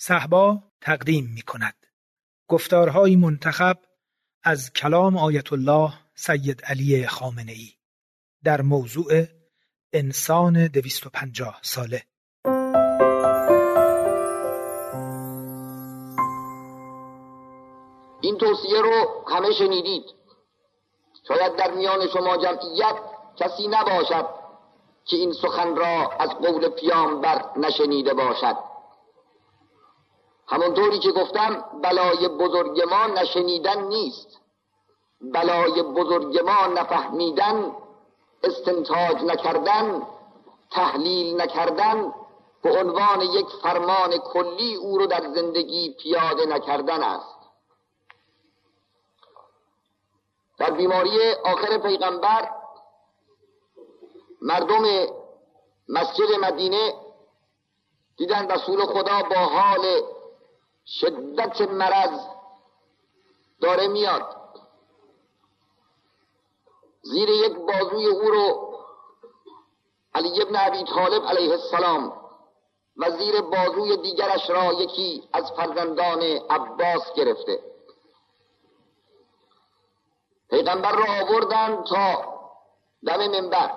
صهبا تقدیم می کند. گفتارهای منتخب از کلام آیت الله سید علی خامنه‌ای در موضوع انسان 250 ساله. این توصیه رو همه شنیدید. شاید در میان شما جمعیت کسی نباشد که این سخن را از قول پیامبر نشنیده باشد. همونطوری که گفتم، بلای بزرگ ما نشنیدن نیست. بلای بزرگ ما نفهمیدن، استنتاج نکردن، تحلیل نکردن، به عنوان یک فرمان کلی او رو در زندگی پیاده نکردن است. در بیماری آخر پیغمبر مردم مسجد مدینه دیدن رسول خدا با حال شدت مرض داره میاد. زیر یک بازوی او رو علی ابن ابی طالب علیه السلام و زیر بازوی دیگرش را یکی از فرزندان عباس گرفته. پیغمبر را آوردن تا دم منبر.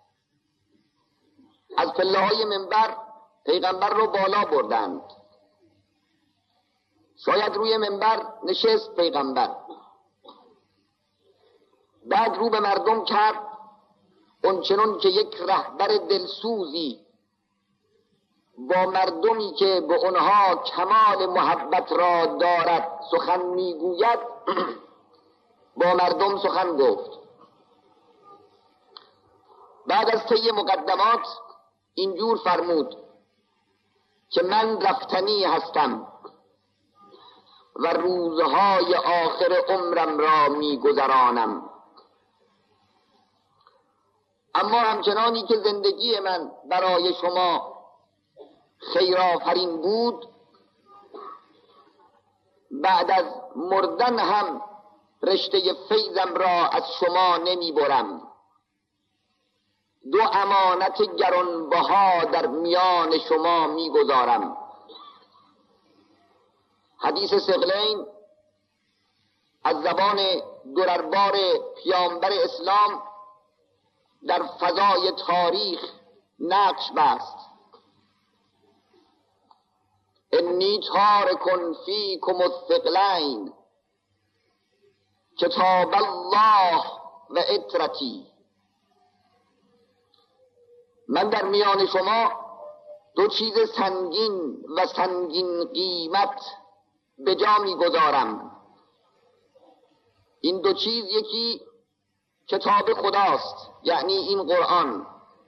از پله‌های منبر پیغمبر رو بالا بردند. شاید روی منبر نشست پیغمبر. بعد رو به مردم کرد، اونچنان که یک رهبر دلسوزی با مردمی که به اونها کمال محبت را دارد سخن میگوید با مردم سخن گفت. بعد از طی مقدمات اینجور فرمود که من رفتنی هستم و روزهای آخر عمرم را میگذرانم، اما همچنانی که زندگی من برای شما خیرآفرین بود، بعد از مردن هم رشته فیضم را از شما نمی برم. دو امانت گرانبها در میان شما می گذارم. حدیث ثقلین از زبان درربار پیامبر اسلام در فضای تاریخ نقش بست. انی تارک فیکم الثقلین کتاب الله و عترتی. من در میان شما دو چیز سنگین و سنگین قیمت به جا می‌گذارم. این دو چیز یکی کتاب خداست، یعنی این قرآن،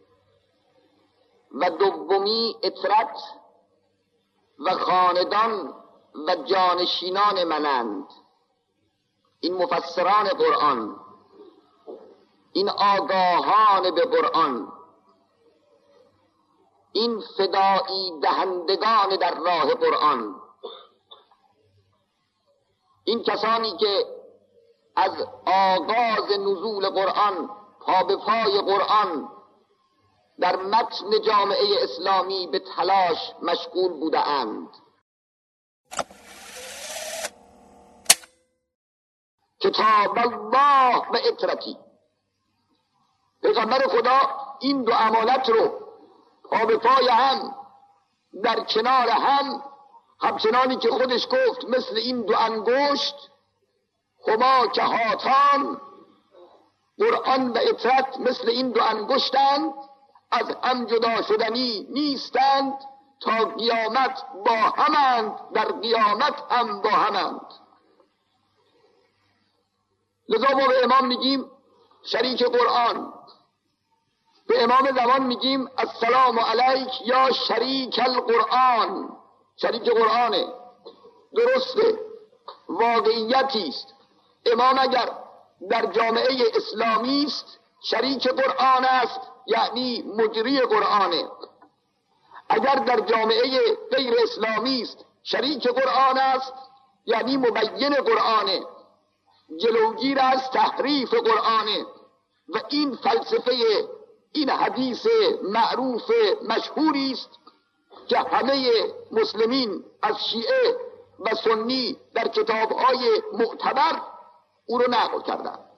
و دومی عترت و خاندان و جانشینان منند. این مفسران قرآن، این آگاهان به قرآن، این فدایی دهندگان در راه قرآن، این کسانی که از آغاز نزول قرآن پا به پای قرآن در متن جامعه اسلامی به تلاش مشغول بوده اند. کتاب الله و عترتی. پیغمبر خدا این دو امانت رو پا به پای هم در کنار هم، همچنانی که خودش گفت مثل این دو انگشت هما که هاتان، قرآن و عترت مثل این دو انگشتند، از هم جدا شدنی نیستند، تا قیامت با همند، در قیامت هم با همند. لذا ما به امام میگیم شریک قرآن، به امام زمان میگیم السلام علیک یا شریک القرآن. شریک قرآنه، درسته، واقعیتی است. امام اگر در جامعه اسلامی است شریک قرآن است، یعنی مجری قرآنه. اگر در جامعه غیر اسلامی است شریک قرآن است، یعنی مبین قرآنه، جلوگیر از تحریف قرآنه. و این فلسفه این حدیث معروف مشهوری است که همه مسلمین از شیعه و سنی در کتاب‌های معتبر او رو نقل کردن.